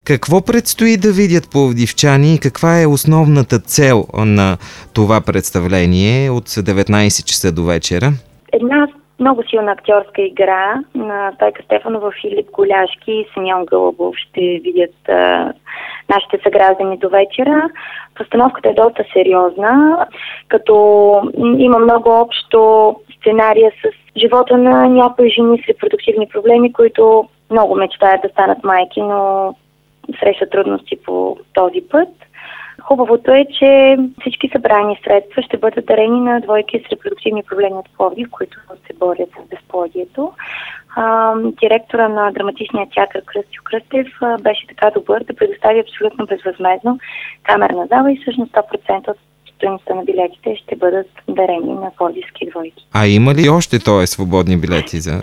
Какво предстои да видят пловдивчани и каква е основната цел на това представление от 19 часа до вечера? Една много силна актьорска игра на Стойка Стефанова, Филип Голяшки и Симеон Гълъбов ще видят нашите съграждани до вечера. Постановката е доста сериозна, като има много общо сценария с живота на някои жени с репродуктивни проблеми, които много мечтаят да станат майки, но срещат трудности по този път. Хубавото е, че всички събрани средства ще бъдат дарени на двойки с репродуктивни проблеми от Пловдив, които се борят с безплодието. Директора на драматичния театър Кръстю Кръстев беше така добър да предостави абсолютно безвъзмездно камерна зала и всъщност 100% от стойността на билетите ще бъдат дарени на пловдивски двойки. А има ли още свободни билети за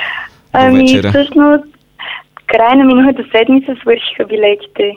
вечера? Всъщност, края на миналата седмица свършиха билетите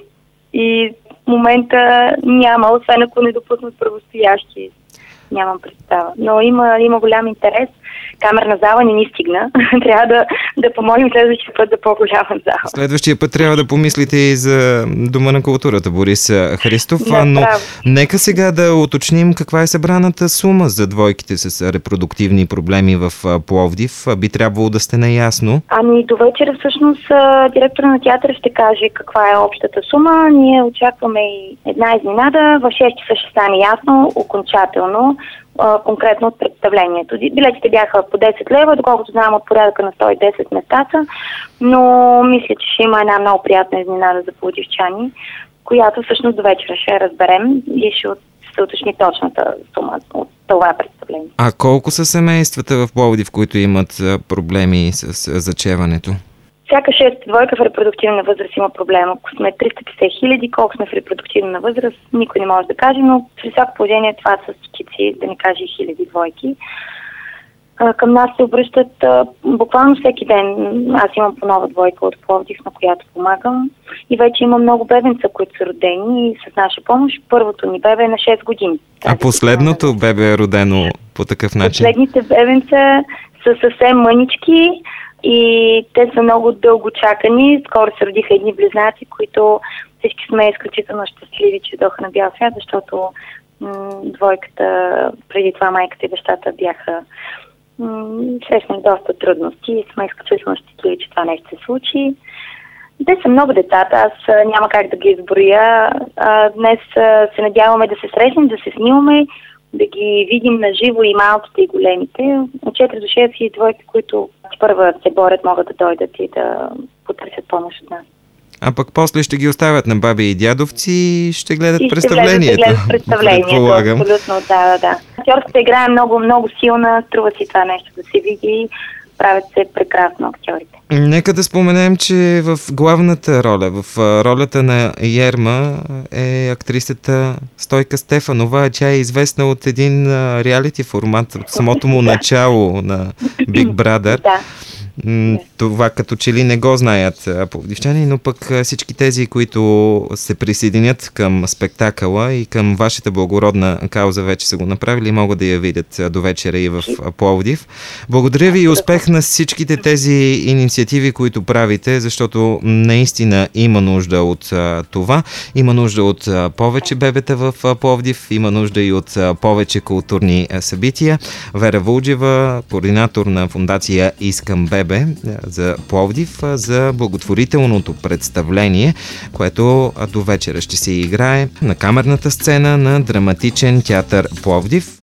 и в момента няма, освен ако не допуснат правостоящи. Нямам представа. Но има голям интерес. Камерна зала не ни стигна. Трябва да помолим следващия път за по-голяма зала. Следващия път трябва да помислите и за Дома на културата, Борис Христов. Но нека сега да уточним каква е събраната сума за двойките с репродуктивни проблеми в Пловдив. Би трябвало да сте наясно. До вечера всъщност директора на театъра ще каже каква е общата сума. Ние очакваме и една изненада. В 6 часа ще стане ясно, окончателно, конкретно от представлението. Билетите бяха по 10 лева, доколкото знам от порядъка на 110 местата, но мисля, че ще има една много приятна изненада за пловдивчани, която всъщност до вечера ще разберем и ще се уточни точната сума от това представление. А колко са семействата в Пловдив, които имат проблеми с зачеването? Всяка шеста двойка в репродуктивна възраст има проблем. Ако сме 350 хиляди, колко сме в репродуктивна възраст, никой не може да каже, но при всяко положение това са стотици, да не каже хиляди двойки. Към нас се обръщат буквално всеки ден. Аз имам по нова двойка от Пловдив, на която помагам. И вече има много бебенца, които са родени и с наша помощ. Първото ни бебе е на 6 години. А последното бебе е родено по такъв начин? Последните бебенца са съвсем мънички и те са много дълго чакани. Скоро се родиха едни близнаци, които всички сме изключително щастливи, че дойдоха на бял свят, защото двойката, преди това майката и бащата бяха срещнали доста трудности и сме изключително щастливи, че това нещо се случи. Те са много децата, аз няма как да ги изброя. Днес се надяваме да се срещнем, да се снимаме, да ги видим на живо и малките и големите. От 4 до 6 и двойки, които първа се борят, могат да дойдат и да потърсят помощ от нас. А пък после ще ги оставят на баби и дядовци и ще гледат представлението. Ще гледат представлението, абсолютно, да. Актьорската игра е много, много силна, струва си това нещо да се види. Правят се прекрасно актьорите. Нека да споменем, че в главната роля, в ролята на Ерма е актрисата Стойка Стефанова. Тя е известна от един реалити формат от самото му начало на Big Brother. Да. Това като че ли не го знаят пловдивчани, но пък всички тези, които се присъединят към спектакъла и към вашата благородна кауза вече са го направили, могат да я видят до вечера и в Пловдив. Благодаря ви и успех на всичките тези инициативи, които правите, защото наистина има нужда от това. Има нужда от повече бебета в Пловдив, има нужда и от повече културни събития. Вера Вулджева, координатор на фондация Искам бебе за Пловдив, за благотворителното представление, което до вечера ще се играе на камерната сцена на Драматичен театър Пловдив.